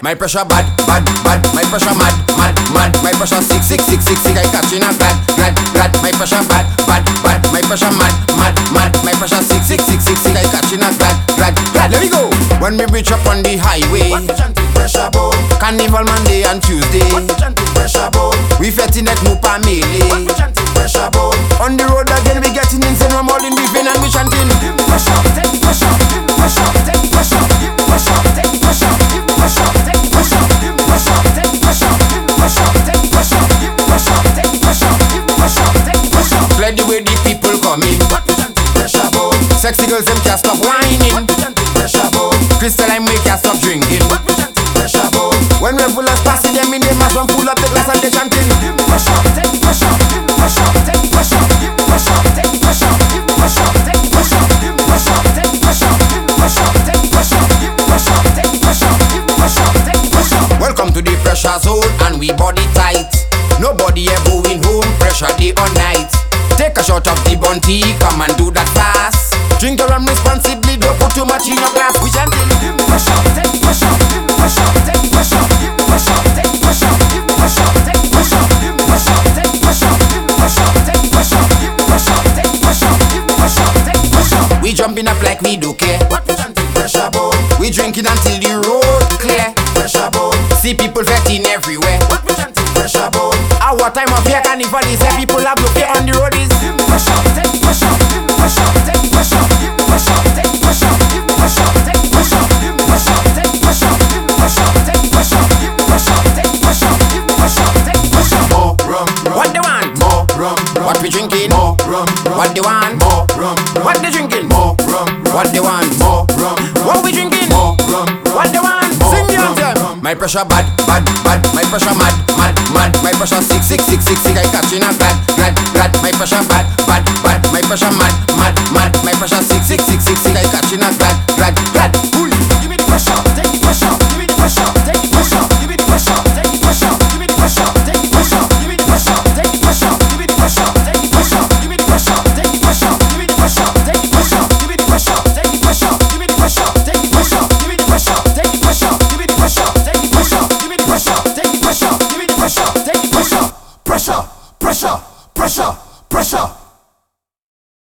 My pressure bad, bad, bad. My pressure mad, mad, mad. My pressure sick, sick, sick, sick, sick. I catching a glad, glad, glad. My pressure bad, bad, bad. My pressure mad, mad, mad. My pressure sick, sick, sick, sick, sick. I catching a glad, glad, glad. Let me go. When we reach up on the highway, what vision to pressure boy? Carnival Monday and Tuesday. What vision to pressure boy? We fetting at Mupa What Melee. vision to pressure boy? On the road again we getting insane. We're more than beefing and we chanting. Give me pressure, take the pressure, give me pressure, take the pressure, give me pressure, take the pressure, give me pressure, take the pressure, give me pressure, take the pressure, give me pressure, take the pressure, give me pressure, take the pressure, give me pressure, take the pressure. Play the way the people coming. What vision to pressure boy? Sexy girls them can't stop whining. What vision to pressure boy? Crystal lime we can't stop drinking. What vision to pressure boy? When regulars passing them in the mass, one pull up the glass and they chanting. Give me pressure, take the pressure, give me pressure, take the pressure, give me pressure, take the pressure, give me pressure, take the pressure, give me pressure, take the pressure, give me pressure, take the pressure, give me pressure, take the pressure, give me pressure, take the pressure. Welcome to the pressure zone and we body tight. Nobody ever going home, pressure day or night. Take a shot of the Bounty, come and do that fast. Drink your rum responsibly, don't put too much in your glass. We chanting. Give me pressure, take the pressure, give me pressure, take the pressure, give me pressure, take the pressure, give me pressure, take the pressure, give me pressure, take the pressure, give me pressure, take the pressure, give me pressure, take the pressure, give me pressure, take the pressure. We jumping up like we don't care. What vision to pressure boy? We drinking until the road clear. Pressure boy. See people vetting everywhere. What vision to pressure boy? Our time of year carnival is where people are blocking on the road is. Give me pressure, take the pressure, give me pressure, take the pressure, give me pressure, take the pressure, give me pressure, take the pressure, give me pressure, take the pressure, give me pressure, take the pressure, give me pressure, take the pressure, give me pressure, take the pressure. More rum, What they want? more rum, what we drinking? More rum, What they want? more rum, What they drinking? more rum, What they want? more rum, What we drinking? more rum, What they want? Sing the anthem. My pressure bad, bad, bad. My pressure mad, mad, mad. My pressure sick, sick, sick, sick, sick. I catching a glad, glad, glad. My pressure bad, bad, bad. My pressure mad, mad, mad. My pressure sick, sick, sick, sick, sick. I catching a glad,